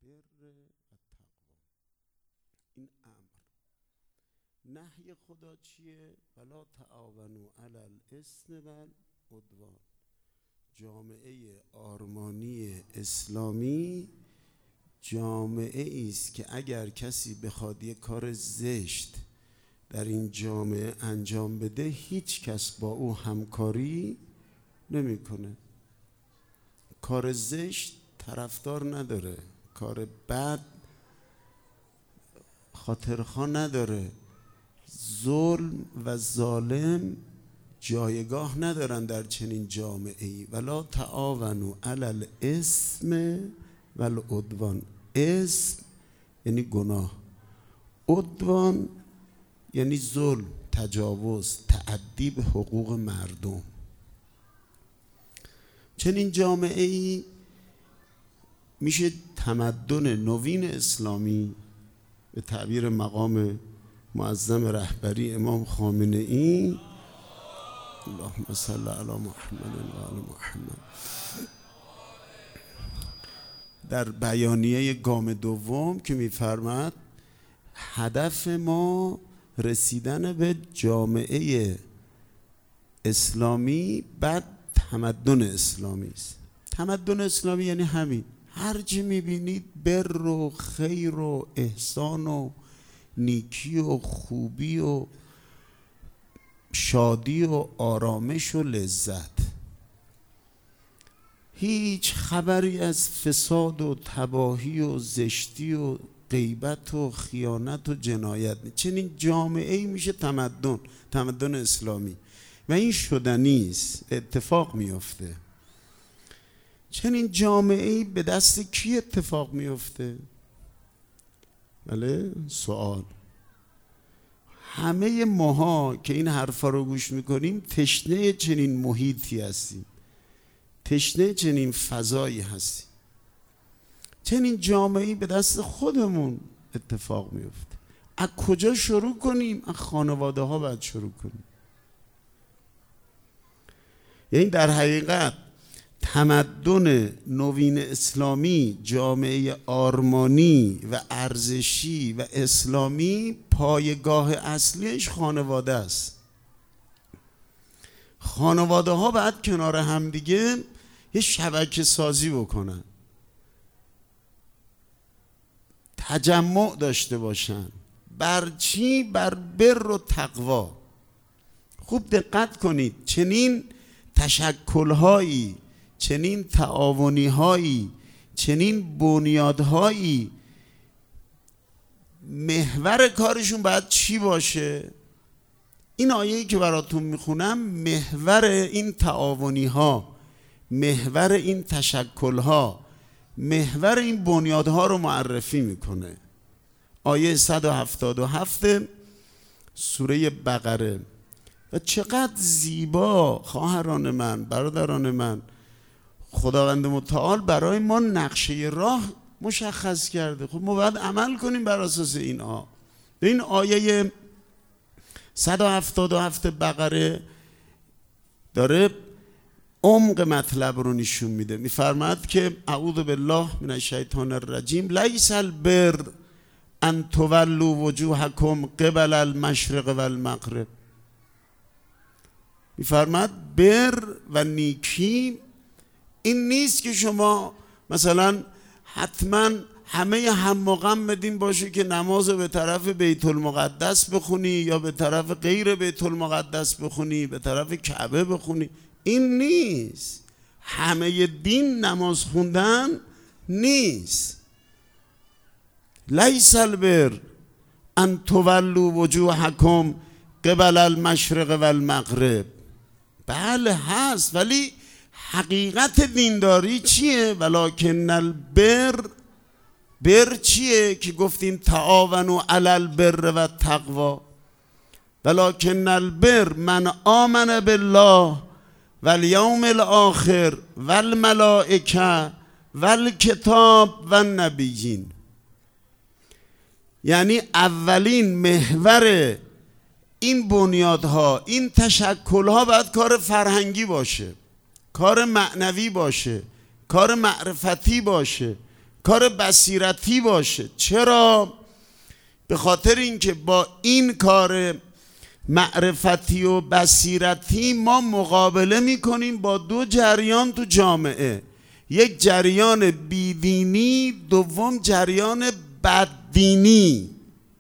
البر و تقوا. این امر. نهی خدا چیه؟ ولا تعاونوا علی الاثم والعدوان. جامعه آرمانی اسلامی جامعه است که اگر کسی بخواد یک کار زشت در این جامعه انجام بده، هیچ کس با او همکاری نمیکنه. کار زشت طرفدار نداره، کار بد خاطرخواه نداره. ظلم و ظالم جایگاه ندارن در چنین جامعه‌ای. ولا تعاونوا علی الاثم والعدوان. اسم یعنی گناه، عدوان یعنی ظلم، تجاوز، تعدی به حقوق مردم. چنین جامعه‌ای میشه تمدن نوین اسلامی به تعبیر مقام معظم رهبری امام خامنه‌ای، اللهم صل علی محمد و آل محمد، در بیانیه گام دوم که میفرماد هدف ما رسیدن به جامعه اسلامی بعد تمدن اسلامی است. تمدن اسلامی یعنی همین، هر چی میبینید بر و خیر و احسان و نیکی و خوبی و شادی و آرامش و لذت، هیچ خبری از فساد و تباهی و زشتی و غیبت و خیانت و جنایت نیست. چنین جامعه‌ای میشه تمدن اسلامی و این شدنی است، اتفاق میفته. چنین جامعه‌ای به دست کی اتفاق میفته؟ بله، سوال. همه ماها که این حرفا رو گوش میکنیم تشنه چنین محیطی هستیم، تشنه چنین فضایی هستیم. چنین جامعه‌ای به دست خودمون اتفاق میفته. از کجا شروع کنیم؟ از خانواده ها باید شروع کنیم. یعنی در حقیقت تمدن نوین اسلامی، جامعه آرمانی و ارزشی و اسلامی، پایگاه اصلیش خانواده است. خانواده ها باید کنار همدیگه یه شبکه سازی بکنن، تجمع داشته باشن. بر چی؟ بر بر و تقوا. خوب دقت کنید، چنین تشکل‌هایی، چنین تعاونی‌هایی، چنین بنیادهایی، محور کارشون باید چی باشه؟ این آیه‌ای که براتون میخونم محور این تعاونی‌ها، محور این تشکل‌ها، محور این بنیادها رو معرفی میکنه. آیه 177 سوره بقره. و چقدر زیبا خواهران من، برادران من، خداوند متعال برای ما نقشه راه مشخص کرده. خب ما باید عمل کنیم بر اساس اینها. به این آیه 177 بقره داره عمق مطلب رو نشون میده. میفرماد که اعوذ بالله من الشیطان الرجیم لیس البر ان تولوا وجوهکم قبل المشرق و المغرب. میفرماد بر و نیکی این نیست که شما مثلا حتما همه هم و غم بدین باشه که نماز به طرف بیت المقدس بخونی یا به طرف غیر بیت المقدس بخونی، به طرف کعبه بخونی. این نیست. همه دین نماز خوندن نیست. لیس البر ان تولوا وجوهکم قبل المشرق و المغرب. بله هست، ولی حقیقت دینداری چیه؟ ولکن البر، بر چیه که گفتیم تعاونوا علی البر و تقوا. ولکن البر من آمن بالله والیوم الاخر والملائکه والکتاب والنبیین. یعنی اولین محور این بنیادها، این تشکلها باید کار فرهنگی باشه، کار معنوی باشه، کار معرفتی باشه، کار بصیرتی باشه. چرا؟ به خاطر اینکه با این کار معرفتی و بصیرتی ما مقابله میکنیم با دو جریان تو جامعه، یک جریان بیدینی، دوم جریان بددینی.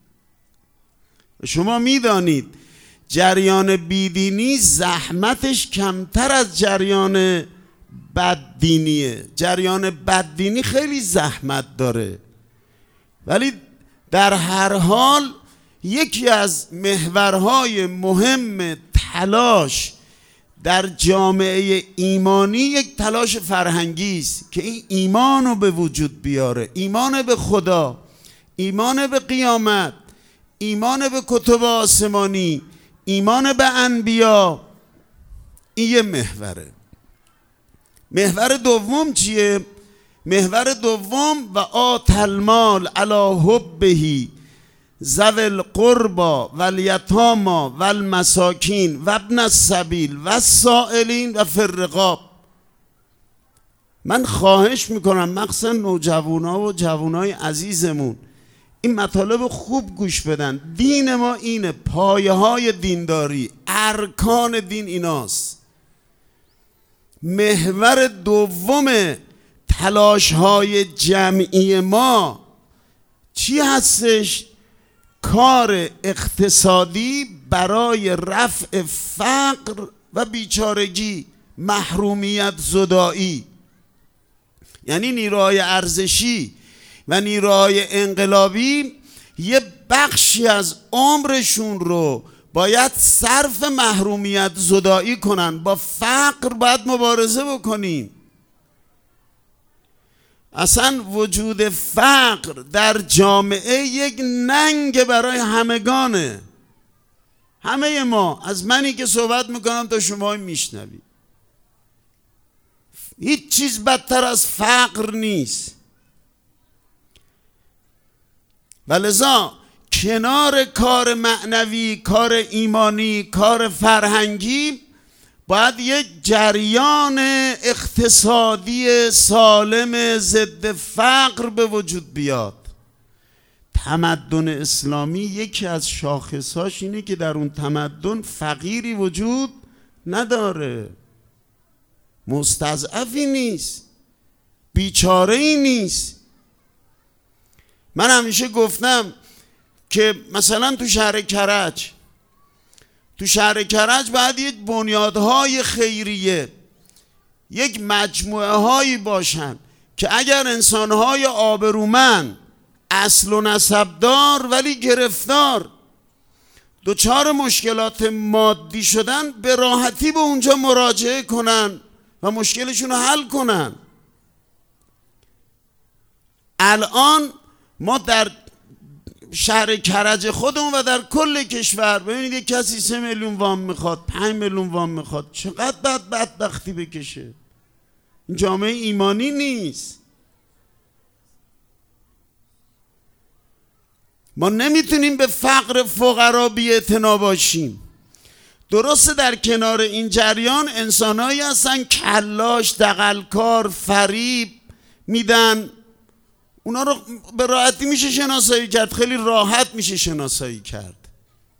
شما میدانید جریان بیدینی زحمتش کمتر از جریان بددینیه. جریان بددینی خیلی زحمت داره، ولی در هر حال یکی از محورهای مهم تلاش در جامعه ایمانی یک تلاش فرهنگی است که این ایمان رو به وجود بیاره، ایمان به خدا، ایمان به قیامت، ایمان به کتب آسمانی، ایمان به انبیا. این یه محوره. محور دوم چیه؟ محور دوم و آت المال علی حبه ذوی القربى والیتامی والمساکین و ابن السبیل والسائلین و فی الرقاب. من خواهش میکنم مخصوصا نوجوانا و جوانای عزیزمون این مطالب خوب گوش بدن. دین ما اینه، پایه های دینداری، ارکان دین ایناست. محور دوم تلاش های جمعی ما چی هستش؟ کار اقتصادی برای رفع فقر و بیچارگی، محرومیت زدایی. یعنی نیروهای ارزشی و نیروهای انقلابی یه بخشی از عمرشون رو باید صرف محرومیت زدایی کنن. با فقر باید مبارزه بکنیم. اصلا وجود فقر در جامعه یک ننگ برای همگانه. همه ما، از منی که صحبت میکنم تا شما میشنوید، هیچ چیز بدتر از فقر نیست. ولذا کنار کار معنوی، کار ایمانی، کار فرهنگی، باید یک جریان اقتصادی سالم ضد فقر به وجود بیاد. تمدن اسلامی یکی از شاخصهاش اینه که در اون تمدن فقیری وجود نداره، مستضعفی نیست، بیچاره‌ای نیست. من همیشه گفتم که مثلا تو شهر کرج باید یک بنیادهای خیریه، یک مجموعه هایی باشن که اگر انسانهای آبرومند، اصل و نسبدار ولی گرفتار، دچار مشکلات مادی شدن، به راحتی به اونجا مراجعه کنن و مشکلشون رو حل کنن. الان ما در شهر کرج خودمون و در کل کشور ببینید یک کسی 3 میلیون وام میخواد، 5 میلیون وام میخواد، چقدر بدبختی بکشه. این جامعه ایمانی نیست. ما نمیتونیم به فقر فقرا بی‌اعتنا باشیم. درسته در کنار این جریان انسانایی هستن کلاش، دغلکار، فریب میدن، اونا رو به راحتی میشه شناسایی کرد، خیلی راحت میشه شناسایی کرد.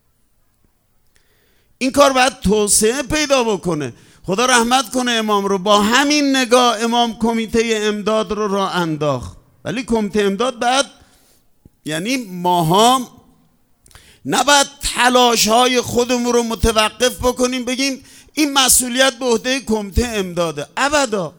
این کار باید توسعه پیدا بکنه. خدا رحمت کنه امام رو. با همین نگاه امام کمیته امداد رو راه انداخت. ولی کمیته امداد بعد، یعنی ماها نباید تلاش های خودمون رو متوقف بکنیم بگیم این مسئولیت به عهده کمیته امداده. ابدا.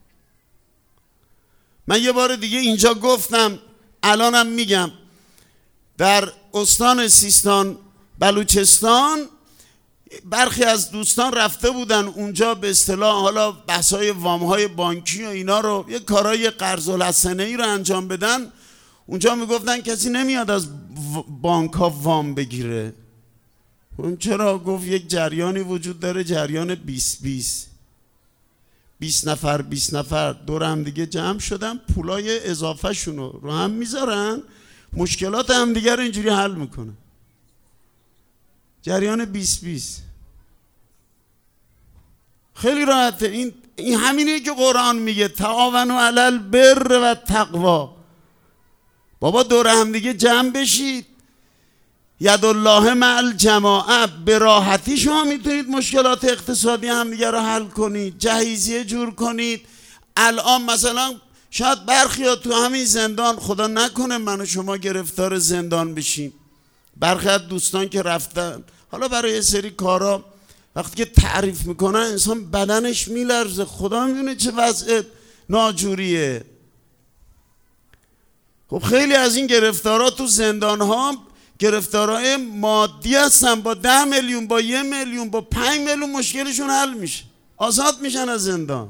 من یه بار دیگه اینجا گفتم، الانم میگم، در استان سیستان بلوچستان برخی از دوستان رفته بودن اونجا، به اصطلاح حالا بحث‌های وام‌های بانکی و اینا رو، یه کارای قرض الحسنه‌ای رو انجام بدن. اونجا میگفتن کسی نمیاد از بانک ها وام بگیره. اون چرا؟ گفت یک جریانی وجود داره، جریان 20 نفر دور هم دیگه جمع شدن، پولای اضافه شونو رو هم میذارن، مشکلات هم دیگه رو اینجوری حل میکنن. جریان 20 خیلی راحته. این همینه که قرآن میگه تعاونوا علی البر و تقوا. بابا دور هم دیگه جمع بشید. یدالله مع الجماعه. به راحتی شما میتونید مشکلات اقتصادی همدیگه رو حل کنید، جهیزیه جور کنید. الان مثلا شاید برخی تو همین زندان، خدا نکنه من و شما گرفتار زندان بشیم، برخی از دوستان که رفتن حالا برای یه سری کارا وقتی که تعریف میکنن انسان بدنش میلرزه. خدا میدونه چه وضع ناجوریه. خب خیلی از این گرفتارا تو زندان ها گرفتارای مادی هستن. با 10 میلیون، با 1 میلیون، با 5 میلیون مشکلشون حل میشه، آزاد میشن از زندان.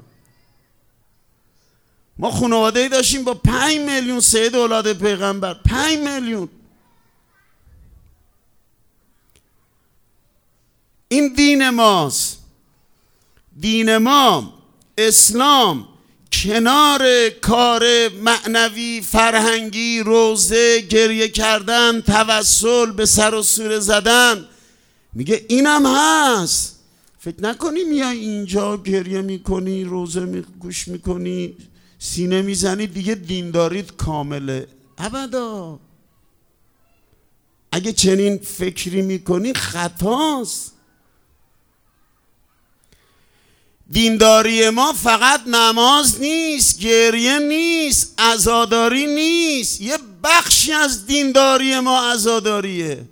ما خانواده‌ای داشتیم با 5 میلیون، سید اولاد پیغمبر، 5 میلیون. این دین ماست. دین ما اسلام کنار کار معنوی، فرهنگی، روزه، گریه کردن، توسل، به سر و سوره زدن، میگه اینم هست. فکر نکنی میای اینجا گریه میکنی، روزه گوش میکنی، سینه میزنی دیگه دینداریت کامله. ابدا. اگه چنین فکری میکنی خطاست. دینداری ما فقط نماز نیست، گریه نیست، عزاداری نیست. یه بخشی از دینداری ما عزاداریه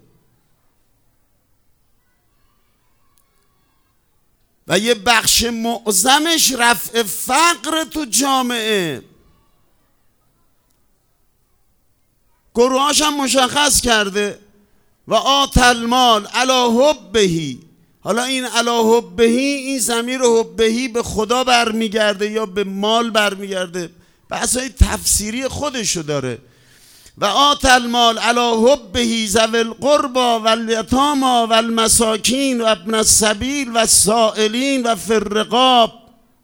و یه بخش معظمش رفع فقر تو جامعه. گروهاش هم مشخص کرده و آت المال علی حبه. حالا این علی حبه، این ضمیر حبه به خدا برمیگرده یا به مال برمیگرده، بحثای تفسیری خودشو داره. و آت المال علی حبه ذوی القربى والیتامی والمساکین و ابن السبیل و السائلین و فی الرقاب.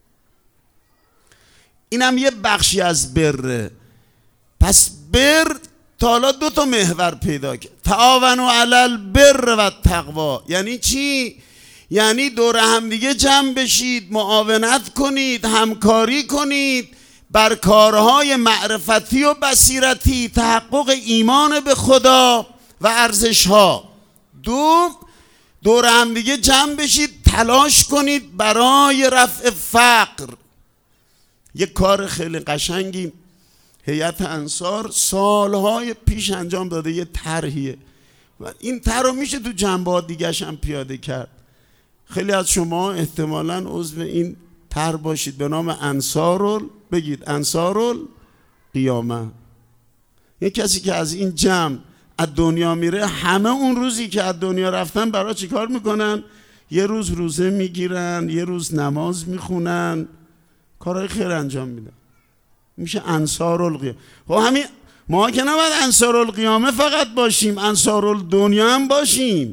اینم یه بخشی از بره. پس بر تا حالا 2 محور پیدا کرد. تعاونوا علی البر و التقوا. یعنی چی؟ یعنی دور هم دیگه جمع بشید، معاونت کنید، همکاری کنید بر کارهای معرفتی و بصیرتی، تحقق ایمان به خدا و ارزش‌ها. 2 دور هم دیگه جمع بشید، تلاش کنید برای رفع فقر. یک کار خیلی قشنگی هیئت انصار سالهای پیش انجام داده، یه طرحیه و این طرح رو میشه تو جنبه‌ها دیگه‌ش هم پیاده کرد. خیلی از شما احتمالاً عضو این طرح باشید به نام بگید انصارالقیامه. یک کسی که از این جمع از دنیا میره، همه اون روزی که از دنیا رفتن برای چی کار میکنن؟ یه روز روزه میگیرن، یه روز نماز میخونن، کارهای خیر انجام میدن. میشه انصارالقیامه. خب همین ما که نباید انصارالقیامه فقط باشیم، انصارالدنیا هم باشیم.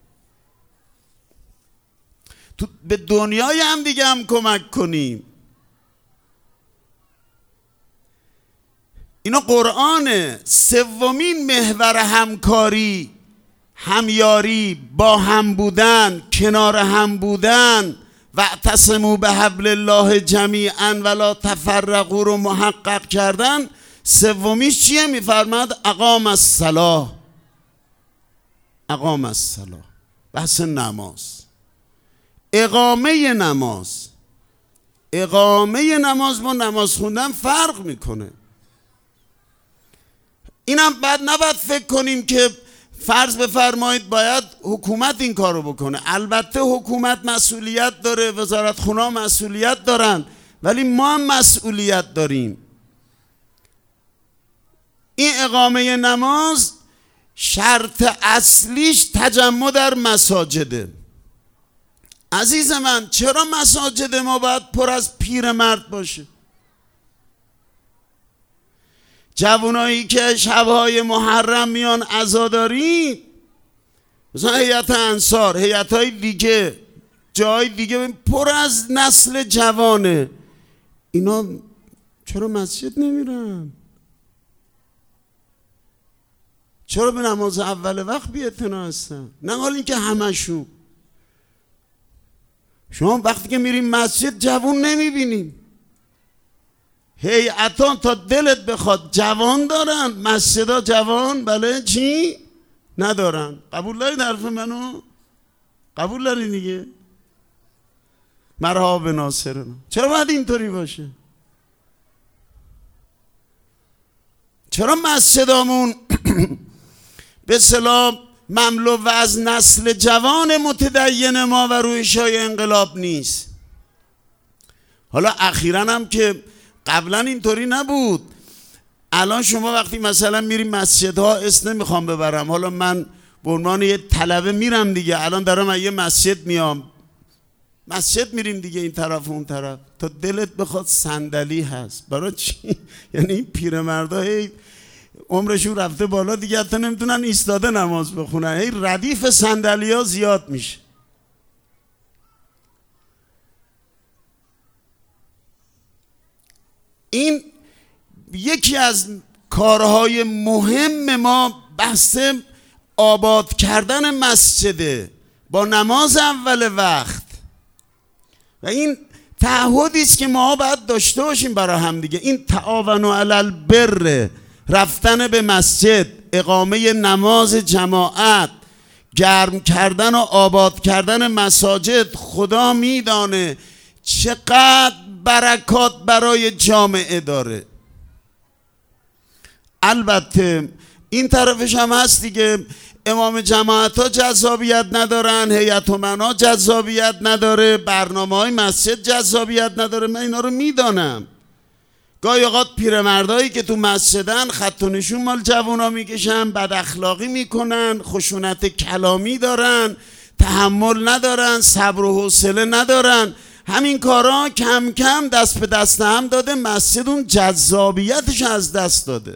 تو به دنیای هم دیگه هم کمک کنیم. اینا قرآنه. 3مین محور همکاری، همیاری، با هم بودن، کنار هم بودن. واعتصموا بحبل الله جمیعا ولا تفرقوا رو محقق کردن. 3میش چیه؟ میفرماد اقام الصلاة. اقام الصلاة، بحث نماز، اقامه نماز. اقامه نماز با نماز خوندن فرق میکنه. اینم بعد نباید فکر کنیم که فرض بفرمایید باید حکومت این کارو بکنه. البته حکومت مسئولیت داره، وزارتخونه‌ها مسئولیت دارن، ولی ما هم مسئولیت داریم. این اقامه نماز شرط اصلیش تجمع در مساجده. عزیز من، چرا مساجد ما باید پر از پیرمرد باشه؟ جوانایی که شبهای محرم میان عزاداری، مثلا هیئت انصار، هیئت‌های دیگه، جای دیگه پر از نسل جوانه. اینا چرا مسجد نمیرن؟ چرا به نماز اول وقت بی‌اعتنا هستن؟ نه حال اینکه همشون. شما وقتی که میریم مسجد جوان نمیبینیم، هیئتان تا دلت بخواد جوان دارن، مسجدها جوان بله چی؟ ندارن. قبول دارید حرف منو؟ قبول دارید دیگه؟ مرحبا به ناصرنا. چرا باید اینطوری باشه؟ چرا مسجدامون به اصطلاح مملو و از نسل جوان متدین ما و رویشای انقلاب نیست؟ حالا اخیراً هم که قبلا اینطوری نبود. الان شما وقتی مثلا میری مسجدها، اسم نمیخوام ببرم، حالا من به عنوان یه طلبه میرم دیگه، الان دارم یه مسجد میام، مسجد میریم دیگه این طرف و اون طرف، تا دلت بخواد صندلی هست. برای چی؟ یعنی این پیرمردا هی عمرشون رفته بالا دیگه، حتی نمیتونن ایستاده نماز بخونن، هی ردیف صندلی ها زیاد میشه. این یکی از کارهای مهم ما بحث آباد کردن مسجده با نماز اول وقت و این تعهدی است که ما باید داشته باشیم برای هم دیگه. این تعاونوا علی البر، رفتن به مسجد، اقامه نماز جماعت، گرم کردن و آباد کردن مساجد، خدا میدانه چقدر برکات برای جامعه داره. البته این طرفش هم هست دیگه، امام جماعت ها جذابیت ندارن، هیئت امنا جذابیت نداره، برنامه های مسجد جذابیت نداره. من اینا رو میدانم. گاهی اوقات پیرمردایی که تو مسجدن خط و نشون مال جوونا میکشن، بد اخلاقی میکنن، خشونت کلامی دارن، تحمل ندارن، صبر و حوصله ندارن. همین کارا کم کم دست به دست هم داده، مسجد اون جذابیتش از دست داده.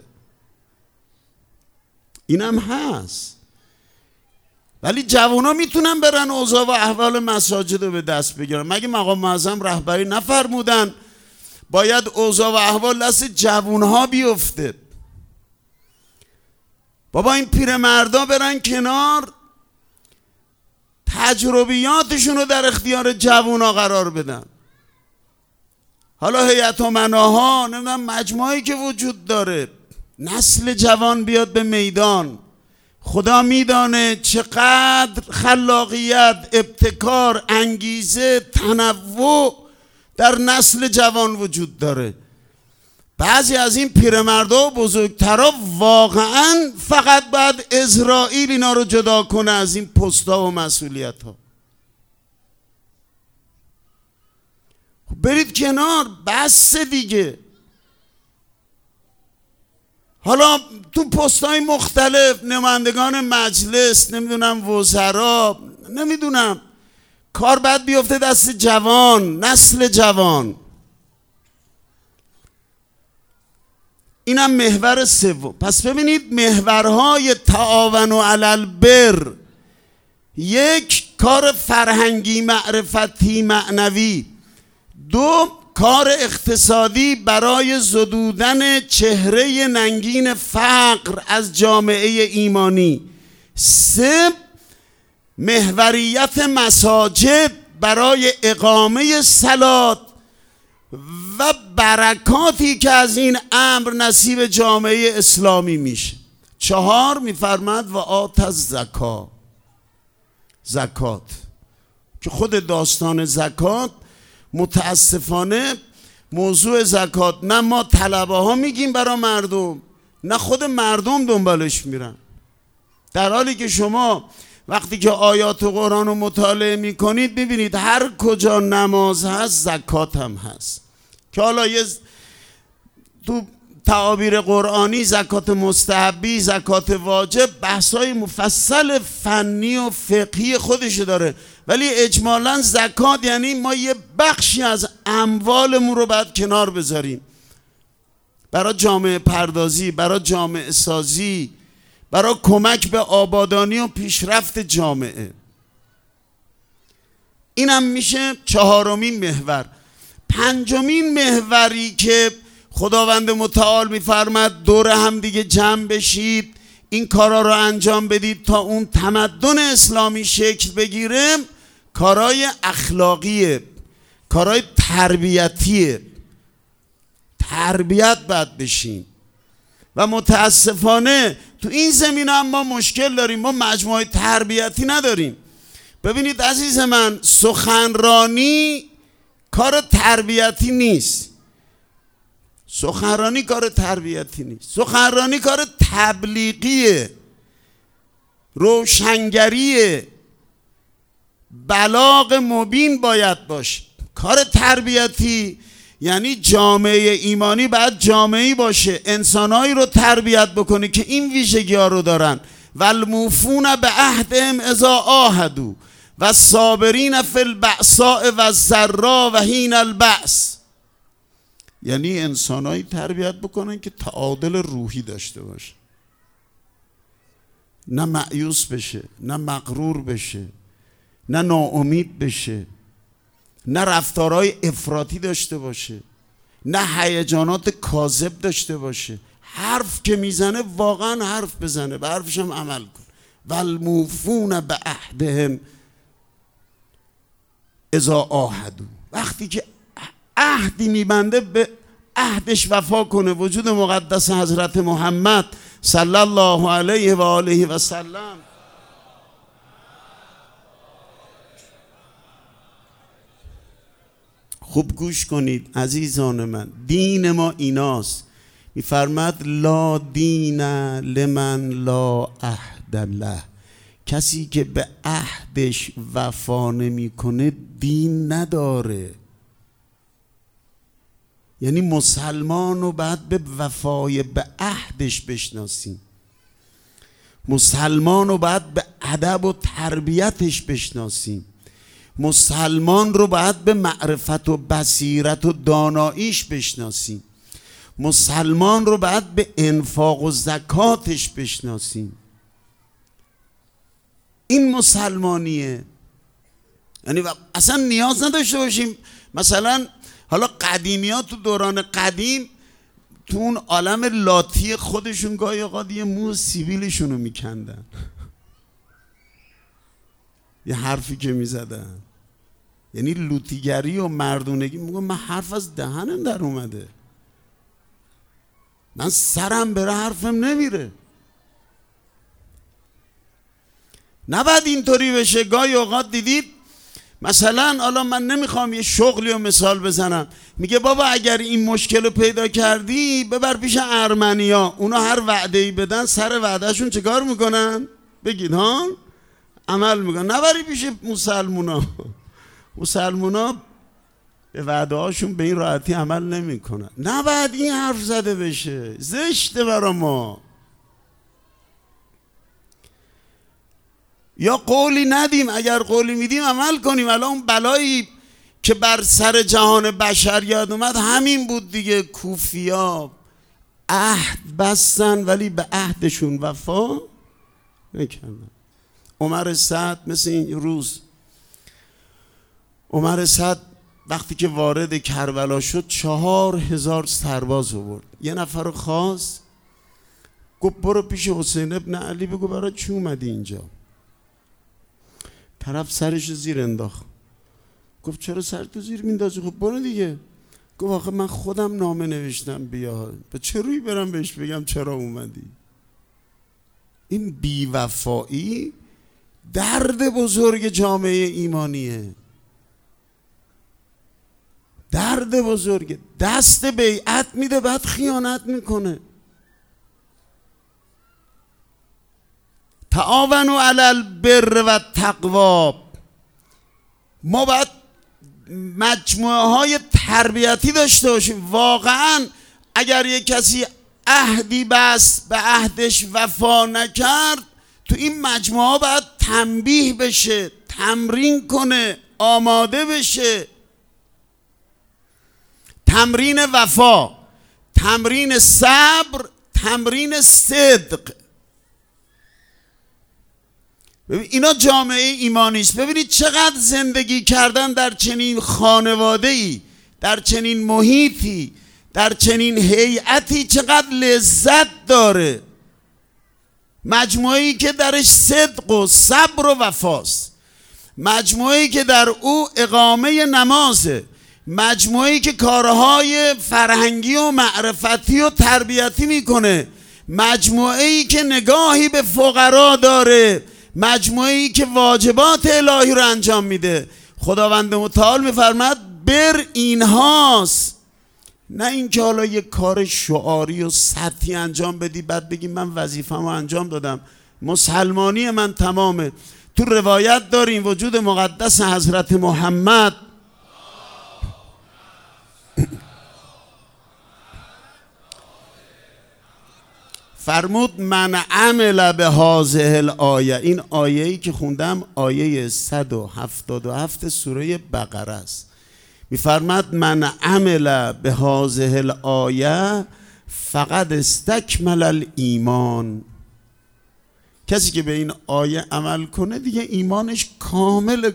اینم هست. ولی جوونا میتونن برن اوضاع و احوال مساجد رو به دست بگیرن. مگه مقام معظم رهبری نفرمودن باید اوضاع و احوال دست جوونها بیفته؟ بابا این پیرمردا برن کنار، تجربیاتشون رو در اختیار جوونا قرار بدن. حالا هیئت امناها، نمیدونم مجموعه‌ای که وجود داره، نسل جوان بیاد به میدان. خدا میدانه چقدر خلاقیت، ابتکار، انگیزه، تنوع در نسل جوان وجود داره. بعضی از این پیرمردا و بزرگترا واقعا فقط باید اسرائیل اینا رو جدا کنه از این پست‌ها و مسئولیت‌ها. برید کنار، بس دیگه. حالا تو پست‌های مختلف، نمایندگان مجلس، نمیدونم وزرا، نمیدونم، کار باید بیفته دست جوان، نسل جوان. اینم محور سوم. پس ببینید محورهای تعاونوا علی البر: یک، کار فرهنگی، معرفتی، معنوی. دو، کار اقتصادی برای زدودن چهره ننگین فقر از جامعه ایمانی. سه، محوریت مساجد برای اقامه صلات و برکاتی که از این امر نصیب جامعه اسلامی میشه. چهار، میفرماد و آت الزکات، زکات، که خود داستان زکات متاسفانه موضوع زکات نه ما طلبه ها میگیم برای مردم، نه خود مردم دنبالش میرن. در حالی که شما وقتی که آیات قرآن رو مطالعه میکنید میبینید هر کجا نماز هست زکات هم هست، که حالا یه تو تعابیر قرآنی زکات مستحبی، زکات واجب، بحثای مفصل فنی و فقهی خودش داره. ولی اجمالا زکات یعنی ما یه بخشی از اموالمون رو باید کنار بذاریم برای جامعه پردازی، برای جامعه سازی، برای کمک به آبادانی و پیشرفت جامعه. اینم میشه چهارمین محور. پنجمین محوری که خداوند متعال میفرماد دور هم دیگه جمع بشید، این کارا رو انجام بدید تا اون تمدن اسلامی شکل بگیره، کارای اخلاقیه، کارای تربیتیه. تربیت باید بشیم و متاسفانه تو این زمینه هم ما مشکل داریم. ما مجموعه تربیتی نداریم. ببینید عزیز من، سخنرانی کار تربیتی نیست. سخنرانی کار تربیتی نیست. سخنرانی کار تبلیغیه، روشنگریه، بلاغ مبین باید باشه. کار تربیتی یعنی جامعه ایمانی باید جامعه‌ای باشه، انسانهایی رو تربیت بکنه که این ویژگی ها رو دارن. والموفون به عهدهم اذا عاهدوا و صابرین فی البأساء و الضراء و حین البأس. یعنی انسانهایی تربیت بکنن که تعادل روحی داشته باشه، نه مایوس بشه، نه مغرور بشه، نه ناامید بشه، نه رفتارهای افراطی داشته باشه، نه هیجانات کاذب داشته باشه. حرف که میزنه واقعا حرف بزنه، به حرفش هم عمل کن. والموفون به عهدهم اذا عاهدوا. وقتی که عهدی میبنده به عهدش وفا کنه. وجود مقدس حضرت محمد صلی الله علیه و آله و سلم خوب گوش کنید عزیزان من، دین ما ایناست. میفرماد لا دین لمن لا عهد له. کسی که به عهدش وفا نمیکنه دین نداره. یعنی مسلمان رو باید به وفای به عهدش بشناسیم. مسلمان رو باید به ادب و تربیتش بشناسیم. مسلمان رو باید به معرفت و بصیرت و داناییش بشناسیم. مسلمان رو باید به انفاق و زکاتش بشناسیم. این مسلمانیه. یعنی اصلا نیاز نداشته باشیم مثلا حالا قدیمی ها تو دوران قدیم تو اون عالم لاتی خودشون گاهی اوقات یه مو سیبیلشون رو میکندن. یه حرفی که میزدن، یعنی لوتیگری و مردونگی. میگم من حرف از دهنم در اومده، من سرم بره حرفم نمیره. نباید اینطوری بشه. گاهی اوقات دیدید مثلا، حالا من نمیخوام یه شغلی رو مثال بزنم، میگه بابا اگر این مشکل رو پیدا کردی ببر پیش ارمنیا، اونا هر وعده‌ای بدن سر وعدهشون چیکار میکنن؟ بگید ها؟ عمل میکنن. نبری پیش مسلمونا. مسلمونا به وعده هاشون به این راحتی عمل نمیکنن. نباید این حرف زده بشه، زشته برا ما. یا قولی ندیم، اگر قولی میدیم عمل کنیم. الان اون بلایی که بر سر جهان بشریت اومد همین بود دیگه. کوفیا عهد بستن ولی به عهدشون وفا نکردن. عمر سعد مثل این روز، عمر سعد وقتی که وارد کربلا شد 4000 سرباز آورد. یه نفر رو خواست، گفت برو پیش حسین ابن علی بگو برای چی اومدی اینجا. طرف سرش زیر انداخت. گفت چرا سرتو زیر میندازی؟ خب برو دیگه. گفت آخه من خودم نامه نوشتم بیا، به چه روی برم بهش بگم چرا اومدی؟ این بیوفایی درد بزرگ جامعه ایمانیه. درد بزرگ. دست بیعت میده بعد خیانت میکنه. تعاونوا علی البر و التقوا. ما باید مجموعه های تربیتی داشته باشیم. واقعا اگر یک کسی عهدی بست به عهدش وفا نکرد، تو این مجموعه ها باید تنبیه بشه، تمرین کنه، آماده بشه. تمرین وفا، تمرین صبر، تمرین صدق. ببین اینا جامعه ایمانی است. ببینید چقدر زندگی کردن در چنین خانواده‌ای، در چنین محیطی، در چنین هیئتی چقدر لذت داره. مجموعه‌ای که درش صدق و صبر و وفاست، مجموعه‌ای که در او اقامه نمازه، مجموعه‌ای که کارهای فرهنگی و معرفتی و تربیتی میکنه، مجموعه‌ای که نگاهی به فقرا داره، مجموعه‌ای که واجبات الهی رو انجام میده. خداوند متعال میفرماد بر اینهاست، نه اینکه حالا یک کار شعاری و سطحی انجام بدی بعد بگی من وظیفه‌مو انجام دادم، مسلمانی من تمامه. تو روایت داریم وجود مقدس حضرت محمد فرمود من عمل به هذه الآیه، این آیه‌ای که خوندم آیه 177 سوره بقره است. میفرماد من عمل به هذه الآیه فقد استکمل الایمان، کسی که به این آیه عمل کنه دیگه ایمانش کامله.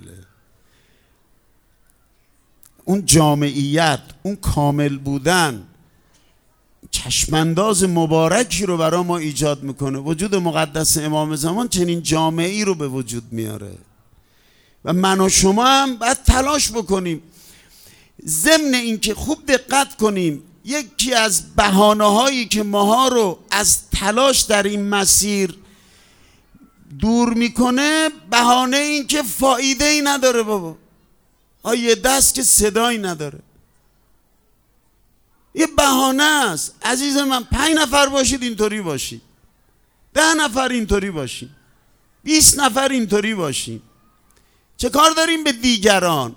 اون جامعیت، اون کامل بودن چشمانداز مبارکی رو برای ما ایجاد میکنه. وجود مقدس امام زمان چنین جامعی رو به وجود میاره و من و شما هم باید تلاش بکنیم. ضمن اینکه خوب دقت کنیم، یکی از بهانه‌هایی که ماها رو از تلاش در این مسیر دور میکنه، بهانه این که فایده ای نداره. بابا یه دست که صدایی نداره، یه بهانه است. عزیز من 5 نفر باشید اینطوری باشید، 10 نفر اینطوری باشید، 20 نفر اینطوری باشید. چه کار داریم به دیگران؟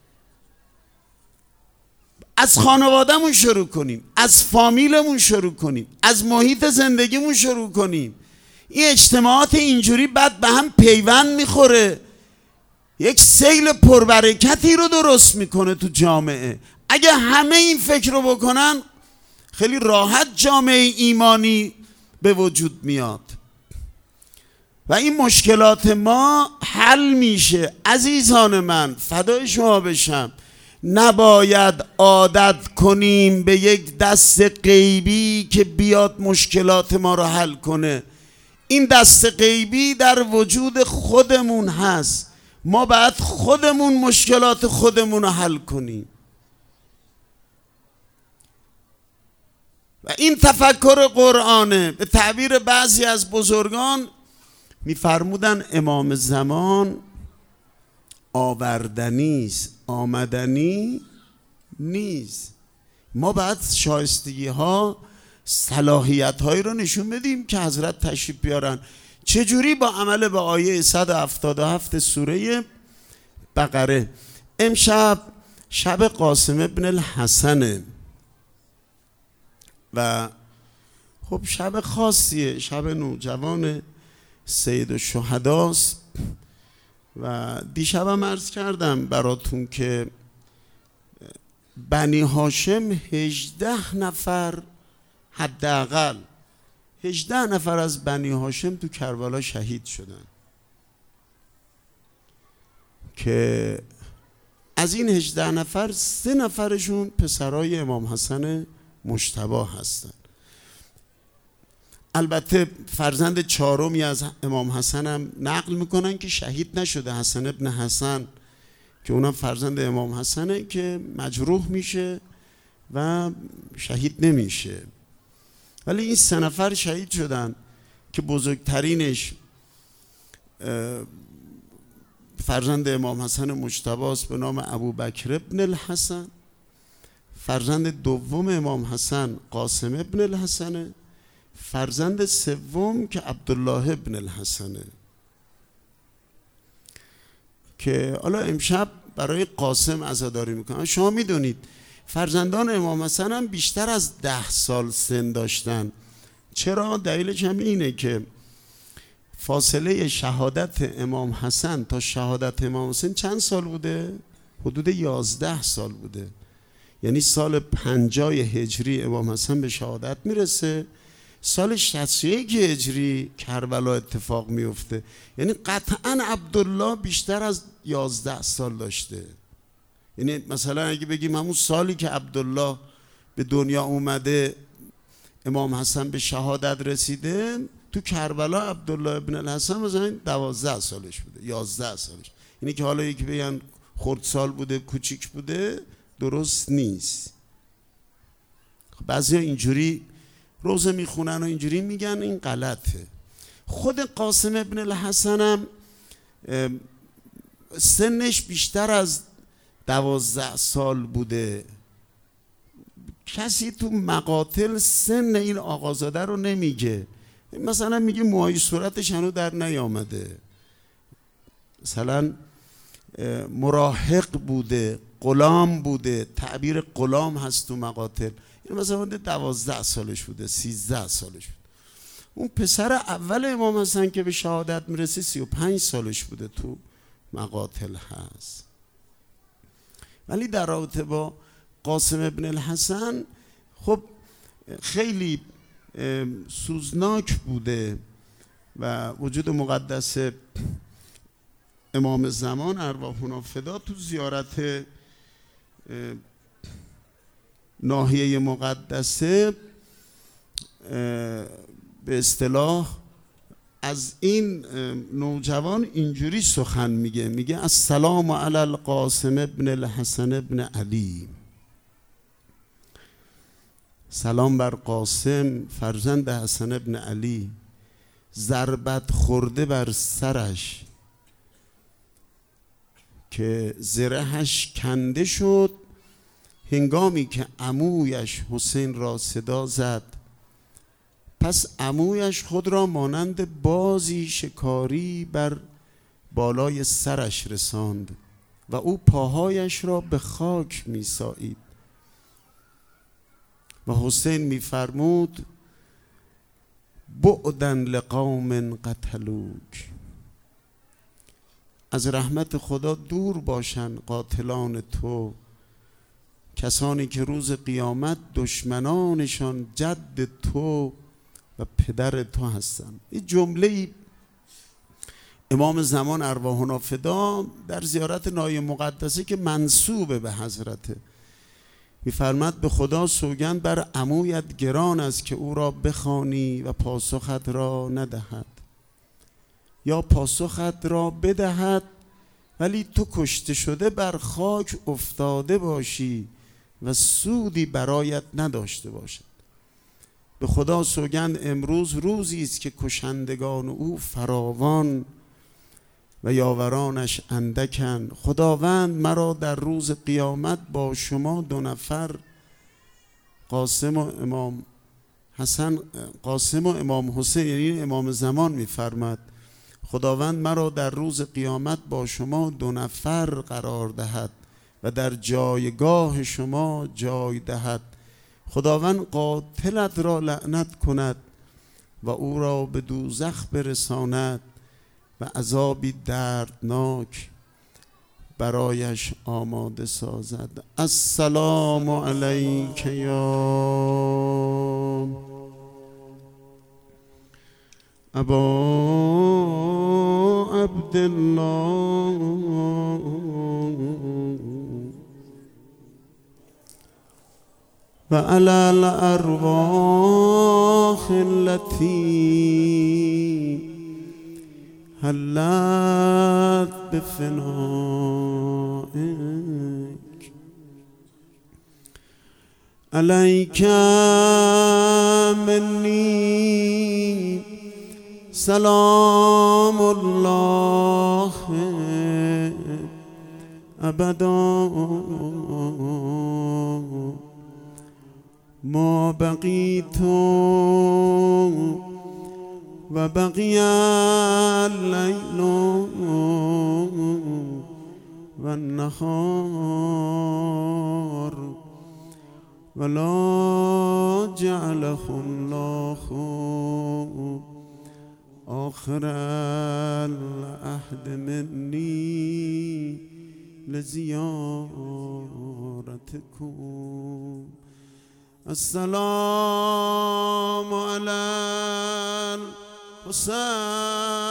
از خانوادهمون شروع کنیم، از فامیلمون شروع کنیم، از محیط زندگیمون شروع کنیم. این اجتماعات اینجوری بعد به هم پیوند میخوره، یک سیل پربرکتی رو درست میکنه تو جامعه. اگه همه این فکر رو بکنن خیلی راحت جامعه ایمانی به وجود میاد و این مشکلات ما حل میشه. عزیزان من فدای شما بشم، نباید عادت کنیم به یک دست غیبی که بیاد مشکلات ما رو حل کنه. این دست غیبی در وجود خودمون هست، ما باید خودمون مشکلات خودمون رو حل کنیم. و این تفکر قرآنه. به تعبیر بعضی از بزرگان میفرمودن امام زمان آوردنی است، آمدنی نیست. ما باید شایستگی ها، صلاحیت هایی رو نشون بدیم که حضرت تشریف بیارن. چجوری؟ با عمل به آیه 177 سوره بقره. امشب شب قاسم ابن الحسنه و خب شب خاصیه، شب نوجوان سید الشهداست و دیشبم عرض کردم براتون که بنی هاشم 18 نفر، حداقل 18 نفر از بنی هاشم تو کربلا شهید شدن که از این 18 نفر 3 نفرشون پسرای امام حسن مجتبی هستن. البته فرزند چهارمی از امام حسن هم نقل میکنن که شهید نشده، حسن ابن حسن که اونم فرزند امام حسنه که مجروح میشه و شهید نمیشه. ولی این 3 نفر شهید شدن که بزرگترینش فرزند امام حسن مجتبی است به نام ابوبکر ابن الحسن، فرزند دوم امام حسن قاسم ابن الحسن، فرزند سوم که عبدالله ابن الحسنه. که حالا امشب برای قاسم عزاداری میکنن. شما میدونید فرزندان امام حسن هم بیشتر از 10 سال سن داشتن. چرا؟ دلیلش هم اینه که فاصله شهادت امام حسن تا شهادت امام حسین چند سال بوده؟ حدود 11 سال بوده. یعنی سال 50 هجری امام حسن به شهادت میرسه، سال 61 هجری کربلا اتفاق میفته. یعنی قطعا عبدالله بیشتر از 11 سال داشته. یعنی مثلا اگه بگیم همون سالی که عبدالله به دنیا اومده امام حسن به شهادت رسیده، تو کربلا عبدالله ابن الحسن مثلا 12 سالش بوده، 11 سالش. یعنی که حالا یکی بگن خردسال بوده، کوچیک بوده، درست نیست. بعضیا اینجوری روزه میخونن و اینجوری میگن، این غلطه. خود قاسم ابن الحسن هم سنش بیشتر از 12 سال بوده. کسی تو مقاتل سن این آقازاده رو نمیگه، مثلا میگه موهای صورتش هنوز در نیامده، مثلا مراهق بوده، غلام بوده، تعبیر غلام هست تو مقاتل. این مثلا 12 سالش بوده، 13 سالش بوده. اون پسر اول امام حسن که به شهادت میرسه 35 سالش بوده تو مقاتل هست. ولی در رابطه با قاسم ابن الحسن خب خیلی سوزناک بوده و وجود مقدس امام زمان ارواحنا فدا تو زیارت ناحیه مقدسه به اصطلاح از این نوجوان اینجوری سخن میگه السلام علی القاسم ابن الحسن ابن علی، سلام بر قاسم فرزند حسن ابن علی، ضربت خورده بر سرش که زرهش کنده شد هنگامی که عمویش حسین را صدا زد. پس عمویش خود را مانند بازی شکاری بر بالای سرش رساند و او پاهایش را به خاک می سایید و حسین می فرمود بعداً لقوم قتلوک، از رحمت خدا دور باشن قاتلان تو، کسانی که روز قیامت دشمنانشان جد تو و پدر تو هستند. این جمله امام زمان ارواحنا فدا در زیارت ناحیه مقدسه که منسوب به حضرته می‌فرماد به خدا سوگند بر عمویت گران است که او را بخوانی و پاسخت را ندهد، یا پاسخت را بدهد ولی تو کشته شده بر خاک افتاده باشی و سودی برایت نداشته باشد. به خدا سوگند امروز روزی است که کشندگان او فراوان و یاورانش اندکند. خداوند مرا در روز قیامت با شما دو نفر، قاسم و امام حسین، یعنی امام زمان می‌فرماد خداوند مرا در روز قیامت با شما دو نفر قرار دهد و در جایگاه شما جای دهد. خداوند قاتلت را لعنت کند و او را به دوزخ برساند و عذابی دردناک برایش آماده سازد. السلام علیک یا ابا عبدالله و علی الارواح التي حلت بفنائك علیک منی سلام الله ابدا ما بقیت و بقی اللیل و النهار ولا جعله الله آخر العهد منی لزیارتکم. السلام علی الحسین